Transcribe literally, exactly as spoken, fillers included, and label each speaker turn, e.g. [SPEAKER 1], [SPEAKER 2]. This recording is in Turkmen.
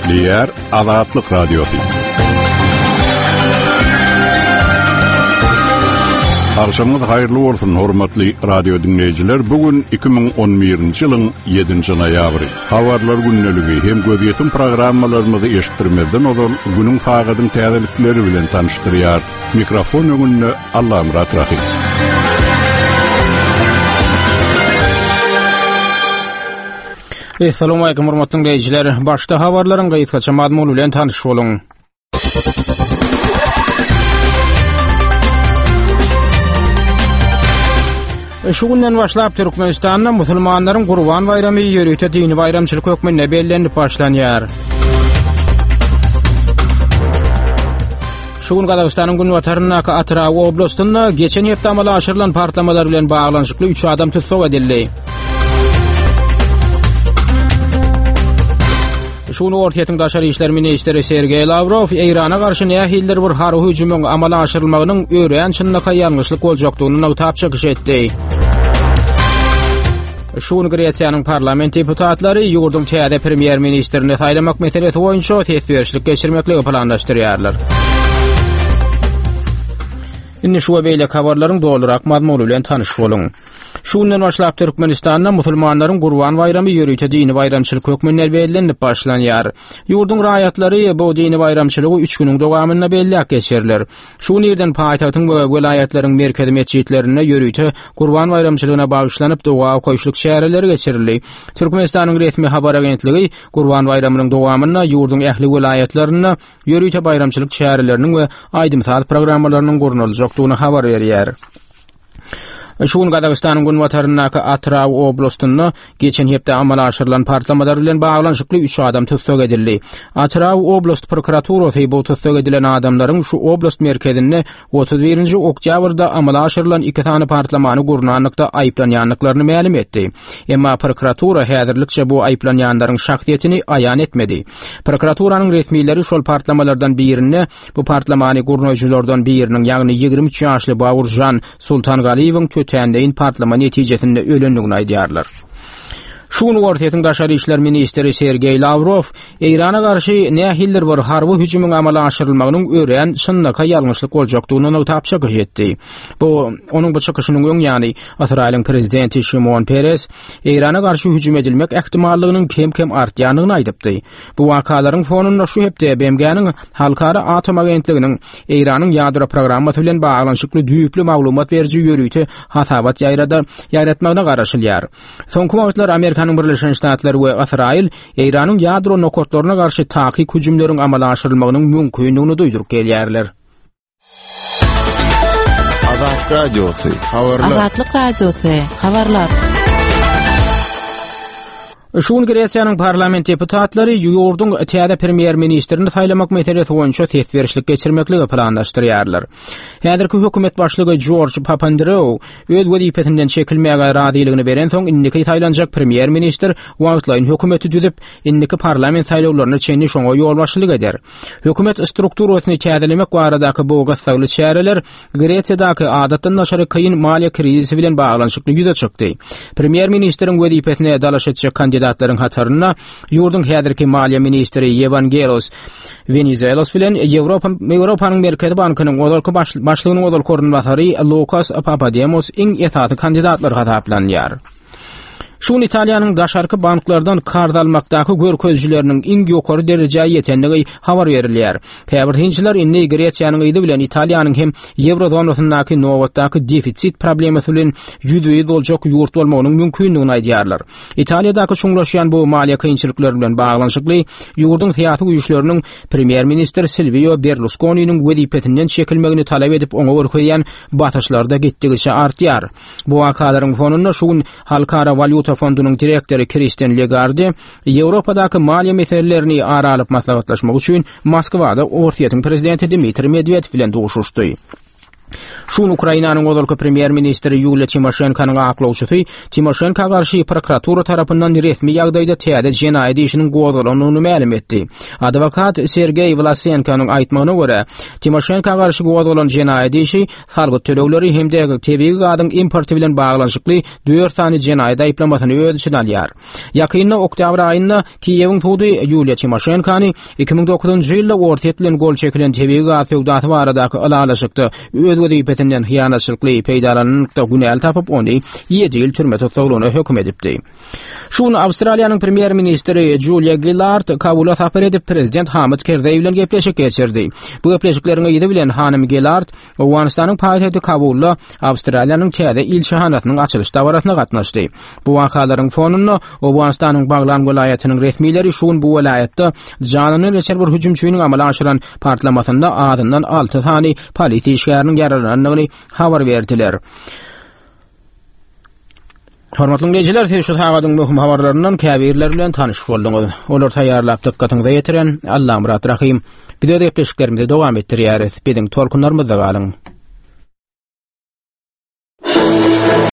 [SPEAKER 1] Ýer Azatlyk Radiosu. Arşamyz haýyrly bolsun hormatly radio dinleýijiler. Bugün iki bin on birinji ýylyň ýedinji noýabry. Habarlar günneligi hem göziýetim programmalarymyzy eşitdirmezden ozal günüň fagadyň täzelikleri bilen tanışdyrýar. Mikrofon öňünde Allah Murat Rahim.
[SPEAKER 2] Assalamu alaykum hormatly dinleýijiler. Başda habarlaryň gaýtgaça mazmuny bilen tanyş boluň. Şu günden başlap Türkmenistanda musulmanlaryň Gurban bayramy ýörükde dini bayramçylyk hökmüne bellenip başlanýar. Şu gün Gazagystanyň Günwataryna Atraw oblastynda geçen hepde amala aşyrylan partlamalar bilen baglanyşykly üç adam tutsak edildi. Şunu ortaýatyň daşary işler ministri Sergey Lavrov Irana garşy nähildir bir harby hüjümüň amala aşyrylmagynyň ören çynlyka ýalňyşlyk boljakdygyny tapşyryk etdi. Şunu Gretsiýanyň parlament deputatlary ýurdun täze premier ministrini taýlamak meselesi boýunça tesbirçilik geçirmekligi planlaşdyrýarlar. Indi şu beýle habarlaryň dolurak mazmuny bilen tanyş boluň. Şu günden başlap Türkmenistanda musulmanlaryň Gurban bayramy ýörükde dini bayramçylyk hökmüne bellenip başlanýar. Ýurdun raýatlary bu dini bayramçylygy üç günüň dowamyna belläp geçirirler. Şu ýerden paýtagtyň we welaýatlariň merkezi mesjidlerine ýörükde Gurban bayramçylygyna bagyşlanyp doga goýşlyk şäherleri geçirildi. Türkmenistanyň resmi habar agentligi Gurban bayramynyň dowamyna ýurdun ähli welaýatlaryna ýörükde bayramçylyk şäherleriniň we aýdymsal programmalarynyň gurulajagdygyny habar berýär. Şu gün Gazagystanyň Günwataryna Atraw oblastynda geçen hepde amala aşyrylan partlamalar bilen baglanyşykly üç adam tutsak edildi. Atraw oblast prokuraturasy bu tutsak edilen adamlaryň şu oblast merkezinde otuz birinji oktýabrda amala aşyrylan iki tane partlamany gurnanlykda aýplanýanlyklaryny ma'lum etdi. Emma prokuratura häzirlikçe bu aýplanýanlaryň şahsiýetini aýan etmedi. Prokuraturaryň resmileri şol partlamalardan birini bu partlamany gurnaýjylardan biriniň ýagny ýigirmi üç ýaşly Bawurjan Sultangaliýewiň Tändeýin partlama netijesinde ölendigini aýdýarlar. Şunu ortaýatyň daşary işler ministri Sergey Lavrov Irana garşy nähildir bir harby hüjümüň amala aşyrylmagynyň ören çynlyka ýalňyşlyk boljakdygyny tapşyryk etdi. Bu onuň bu çykyşynyň öň ýany Israýlyň prezidenti Shimon Peres Irana garşy hüjüm edilmek ähtimallygynyň kem-kem artýanyny aýdypdy. Bu wakalaryň fonunda şu hepde B M G'niň halkara atom agentliginiň Iranyň ýadro programmasy bilen baglanyşykly düýüklü maglumat beriji ýörükde hasabat ýaýrada ýaýratmagyna garaşylýar. Soňky wagtlar Amerika Amerikanyň Birleşen Ştatlary we Israýil Iranyň ýadro nokotlaryna garşy takyk hüjümleriň amala aşyrylmagynyň mümkinligini duýduryp gelýärler.
[SPEAKER 3] Azatlyk Radiosu, habarlar.
[SPEAKER 4] Azatlyk Radiosu, habarlar.
[SPEAKER 2] Şu gün Gretsiýanyň parlament deputatlary ýurdun täze premier ministrini taýlamak meselesi boýunça tesbirçilik geçirmekligi planlaşdyrýarlar. Häzirki hökümet başlygy George Papandreou öz wezipetinden çekilmäge razylygyny beren soň indiki taýlanjak premier minister wagtlaryň hökümeti düzüp indiki parlament saýlawlaryna çenli şoňa ýol başçylyk eder. Hökümet strukturasyny täzelemek baradaky bu gassagly şäherler Gretsiýadaky adatdan naşary kıyın maliýe krizisi bilen baglanyşykly ýüze çykdy. Premier ministeriň wezipetine dalaş etjek kandidatlaryň hatarına ýurdun häzirki maliýe ministri Evangelos Venizelos bilen Ýewropa Ýewropanyň Merkezi Bankynyň odalky başlygynyň odal koordinatary Lukas Papademos iň etaty kandidatlar hataplanýar. Şun Italiýanyň daşarky banklardan kard almakdaky görkezjileriniň iň ýokary derejäge ýetenligi habar berilýär. Käbirhinçiler inni Gretsiýanyň ýyly bilen Italiýanyň hem Eurozonasyndaky nowatdaky defitsit problematy bilen ýüzüýi boljak ýurt bolmagynyň mümkinligini aýdýarlar. Italiýadaky şuňlaşýan bu maliýe kynçylyklar bilen baglanyşykly ýurdun syýasy güýçleriniň premier minister Silvio Berlusconi'niň wezipetinden çekilmegini talap edip oňa görkezýän batyşlarda gitdigiçe artýar. Bu wakalaryň fonunda şu gün halkara valyuta fondunyň direktori Christian Lagarde Ýewropadaky maliýe meselelerini aralyp maslahatlaşmak üçin Moskwada ortaýatyň prezidenti Dmitri Medvedew bilen duşuşdy. Şun Ukrainanyň godalky premier ministri Yulia Tymoshenkanyň aklawçysy Tymoshenka garşy prokuratura tarapyndan resmi ýagdaýda täze jenaýat işiniň godalanyny ma'lum etdi. Advokat Sergey Vlasenkanyň aýtmagyna görä, Tymoshenka garşy godalan jenaýat işi halky tölegleri hemde tebii gadyň importy bilen baglanşykly dört tany jenaýat aýplamasyny öz içine alýar. Ýakynda oktyabr aýynda Kiýewiň tudy Yulia Tymoshenkany iki ming dokuzunçy ýylda orta etilen gol çekilen tebii gaz söwdasy baradaky alalaşykdy öz wezipetinden hyýanatçylykly peýdalanykda günäl tapyp ony ýedi ýyl türme tutulgyna hökm edipdi. Şunu Awstraliýanyň premier ministri Julia Gillard Kabula tapar edip prezident Hamid Karzai bilen gepleşik geçirdi. Bu gepleşikleriň ýyly bilen hanym Gillard Awganistanyň paýtagy Kabulda Awstraliýanyň täze il şahanatynyň açylyş dawratyna gatnaşdy. Bu wakalaryň fonunda Awganistanyň Baglan welaýatynyň resmileri şun bu welaýatda janyny reçer bir hüjümçüýüniň amala aşyran partlamasynda adyndan alty tany polisiýa işgäriniň ýaralananyny habar berdiler. Hormatly dinleýijiler, şu hagadyň möhüm habarlaryndan käbirler bilen tanyşyp bolduňyz. Olar taýýarlap dikkatyňyza ýetiren Allah murat rahim. Biz de gepleşiklerimizi dowam etdirýäris. Biziň tolkunlarymyzda galyň.